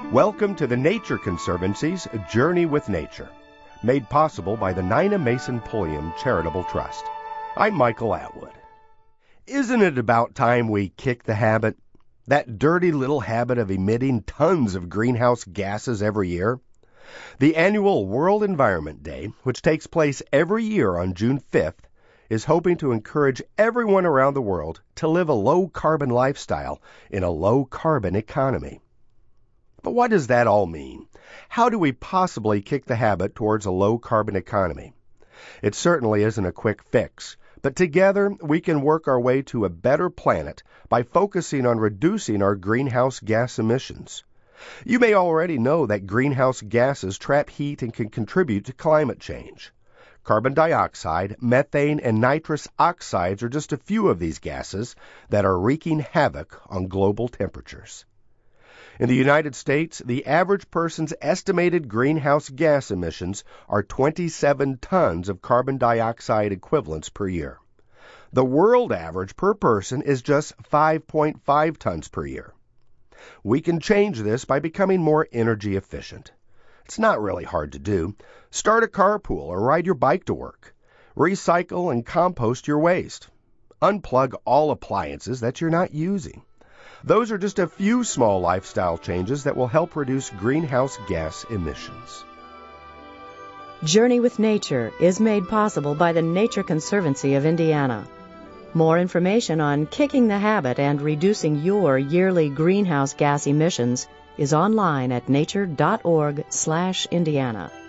Welcome to the Nature Conservancy's Journey with Nature, made possible by the Nina Mason Pulliam Charitable Trust. I'm Michael Atwood. Isn't it about time we kick the habit? That dirty little habit of emitting tons of greenhouse gases every year? The annual World Environment Day, which takes place every year on June 5th, is hoping to encourage everyone around the world to live a low-carbon lifestyle in a low-carbon economy. But what does that all mean? How do we possibly kick the habit towards a low-carbon economy? It certainly isn't a quick fix, but together we can work our way to a better planet by focusing on reducing our greenhouse gas emissions. You may already know that greenhouse gases trap heat and can contribute to climate change. Carbon dioxide, methane, and nitrous oxides are just a few of these gases that are wreaking havoc on global temperatures. In the United States, the average person's estimated greenhouse gas emissions are 27 tons of carbon dioxide equivalents per year. The world average per person is just 5.5 tons per year. We can change this by becoming more energy efficient. It's not really hard to do. Start a carpool or ride your bike to work. Recycle and compost your waste. Unplug all appliances that you're not using. Those are just a few small lifestyle changes that will help reduce greenhouse gas emissions. Journey with Nature is made possible by the Nature Conservancy of Indiana. More information on kicking the habit and reducing your yearly greenhouse gas emissions is online at nature.org/Indiana.